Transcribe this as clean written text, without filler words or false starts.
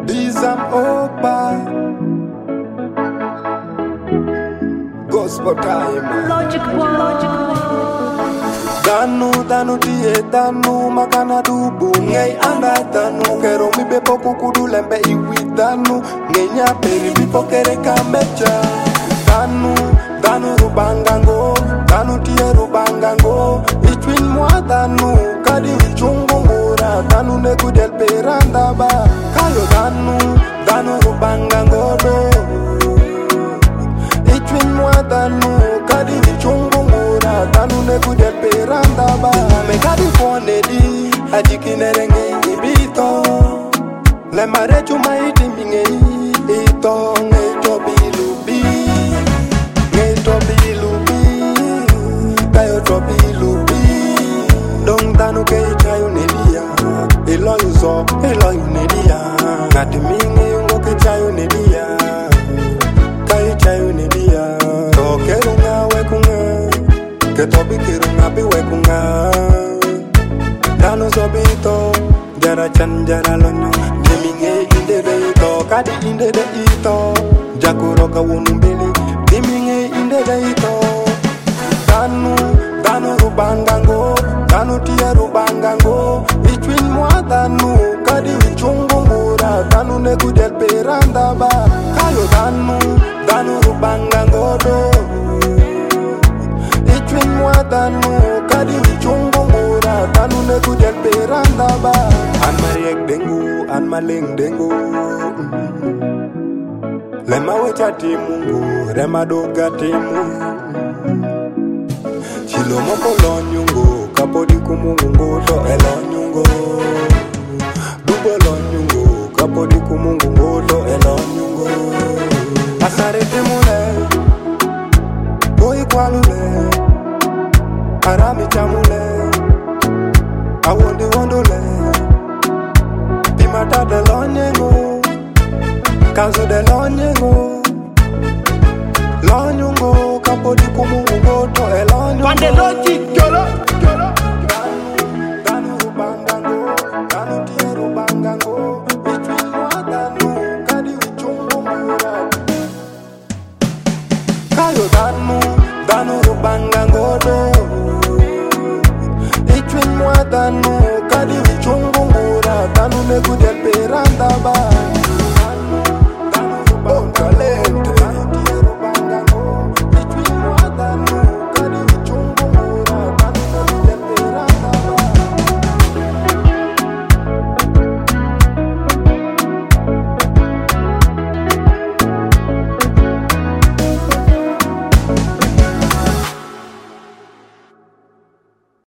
Dizam Opa Gospel time Logic One. Danu tie danu makana dubu Ngay anda danu kero mi bepo kukudu lembe iwi danu Ngay nyaperi bipo kere kamecha Danu rubangango Danu tie rubangango Itwin mwa danu Kadi uchungu ngura Danu negu del peranda ba Kayo danu rubangango do Itwin mwa danu Kadi uchungu ngura Danu negu del peranda ba Me kadi fone di Ajikinerenge ibito Le mare chuma iti minge ito Ngay chobi lubi Ngay chobi lubi Kayo chobi lubi Dong danu kei chayo nelia Elo yuzo, elo yunelia Ngati minge yungo ke chayo nelia Kai chayo nelia Tokeru nga wekunga Ketobi kiru nga bi wekunga Danu sobito Jara chan jara lonyo Diminge inde de ito Kadi inde de ito Jakuro ka wunumbili Diminge inde de ito Danu rubangango Danu tie rubangango Itwin mwa danu Kadi wichungu ngura Danu negu del peranda ba Kayo danu rubangango do Itwin mwa danu Kadi wichungu ngura Danu negu del peranda ba An mariek dengu An maling dengu Lema wecha timungu Rema doga timu Chilo moko lonyungo Kapodi kumungu to elonyungo Dubo lonyungo Kapodi kumungu to elonyungo Asare timule Boi kwalule Arami chamule Awondi wondole Pimata de lonyengo Kanzo de lonyengo Lonyungo Kapodi kumungu to elonyungo Pande logic yolo Danu rubangango Danu tie rubangango Itwin mwa danu Kadi wichungu mura Kayo danu rubangango do Itwin mwa danu Kadi wichungu mura Danu negu